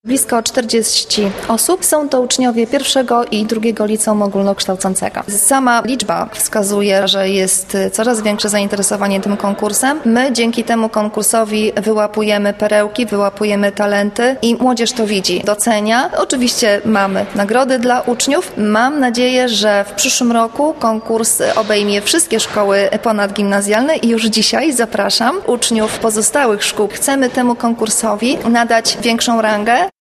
Blisko 40 osób. Są to uczniowie pierwszego i drugiego liceum ogólnokształcącego. Sama liczba wskazuje, że jest coraz większe zainteresowanie tym konkursem. My dzięki temu konkursowi wyłapujemy perełki, wyłapujemy talenty i młodzież to widzi, docenia. Oczywiście mamy nagrody dla uczniów. Mam nadzieję, że w przyszłym roku konkurs obejmie wszystkie szkoły ponadgimnazjalne i już dzisiaj zapraszam uczniów pozostałych szkół. Chcemy temu konkursowi nadać większą rangę.